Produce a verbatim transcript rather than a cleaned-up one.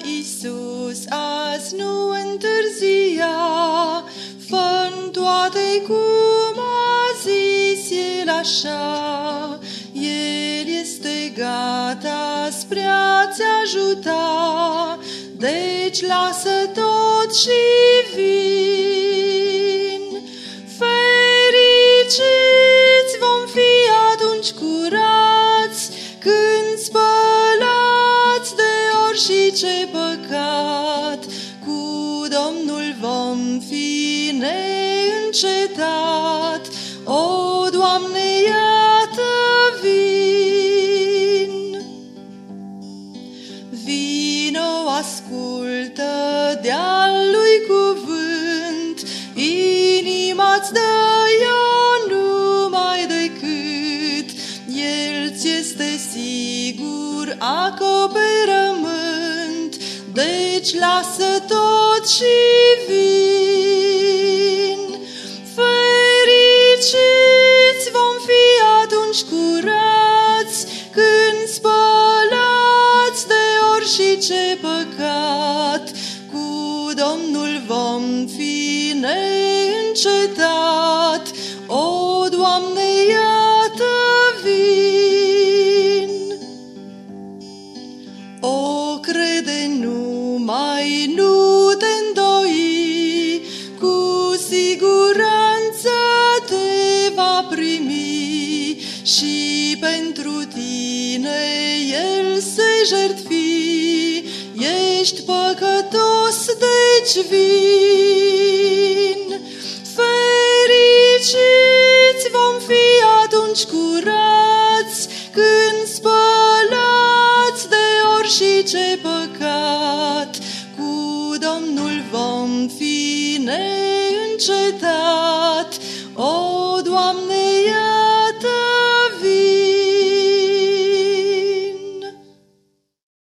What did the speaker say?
Iisus, azi nu întârzia, fă-n toate cum a zis El așa. El este gata spre a-ți ajuta, deci lasă tot și vin. Fericiți vom fi atunci curați, când spălați de orice păcat. Cu Domnul vom fi neîncetat, o, Doamne, iată vin. Vino, ascultă de-al lui cuvânt, inima-ți dă-i-o numai decât El ți este sigur acoperământ, deci lasă tot și vin. Fericiți vom fi atunci curați, când spălați de orice păcat. Cu Domnul vom fi neîncetat, o, Doamne, iată vin. O, crede numai, nu te îndoi, cu siguranță te va primi și pentru tine El se jertfi. Ești păcătos, deci vin. Fericiți vom fi atunci curați, când spălați de orice păcat. Cu Domnul vom fi neîncetat,